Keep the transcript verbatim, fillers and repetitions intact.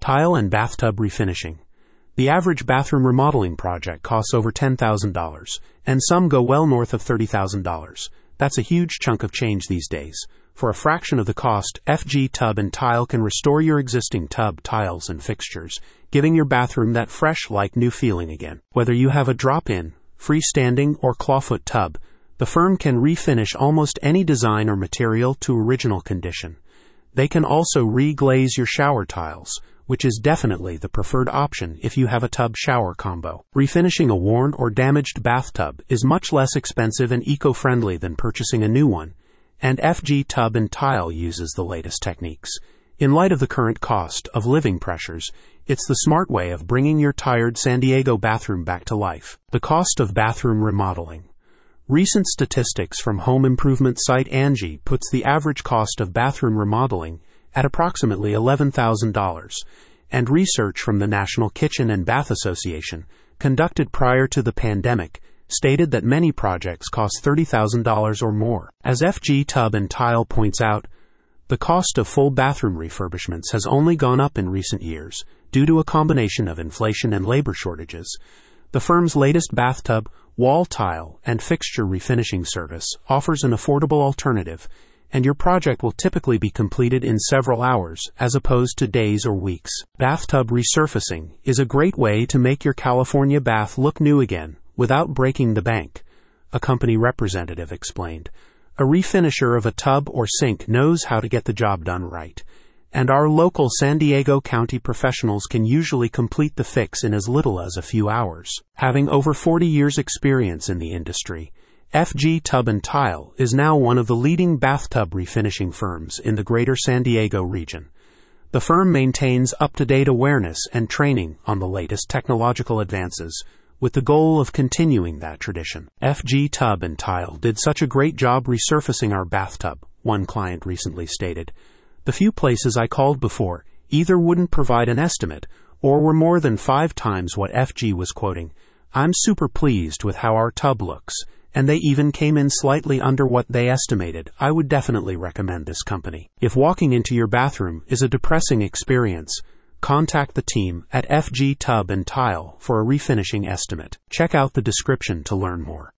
Tile and bathtub refinishing. The average bathroom remodeling project costs over ten thousand dollars, and some go well north of thirty thousand dollars. That's a huge chunk of change these days. For a fraction of the cost, F G Tub and Tile can restore your existing tub, tiles, and fixtures, giving your bathroom that fresh, like new feeling again. Whether you have a drop-in, freestanding, or clawfoot tub, the firm can refinish almost any design or material to original condition. They can also re-glaze your shower tiles, which is definitely the preferred option if you have a tub-shower combo. Refinishing a worn or damaged bathtub is much less expensive and eco-friendly than purchasing a new one, and F G Tub and Tile uses the latest techniques. In light of the current cost of living pressures, it's the smart way of bringing your tired San Diego bathroom back to life. The cost of bathroom remodeling. Recent statistics from home improvement site Angie puts the average cost of bathroom remodeling at approximately eleven thousand dollars, and research from the National Kitchen and Bath Association, conducted prior to the pandemic, stated that many projects cost thirty thousand dollars or more. As F G Tub and Tile points out, the cost of full bathroom refurbishments has only gone up in recent years due to a combination of inflation and labor shortages. The firm's latest bathtub, wall tile, and fixture refinishing service offers an affordable alternative, and your project will typically be completed in several hours as opposed to days or weeks. Bathtub resurfacing is a great way to make your California bath look new again without breaking the bank, a company representative explained. A refinisher of a tub or sink knows how to get the job done right, and our local San Diego County professionals can usually complete the fix in as little as a few hours. Having over forty years experience in the industry, F G Tub and Tile is now one of the leading bathtub refinishing firms in the greater San Diego region. The firm maintains up-to-date awareness and training on the latest technological advances, with the goal of continuing that tradition. F G Tub and Tile did such a great job resurfacing our bathtub, one client recently stated. The few places I called before either wouldn't provide an estimate or were more than five times what F G was quoting. I'm super pleased with how our tub looks, and they even came in slightly under what they estimated. I would definitely recommend this company. If walking into your bathroom is a depressing experience, contact the team at F G Tub and Tile for a refinishing estimate. Check out the description to learn more.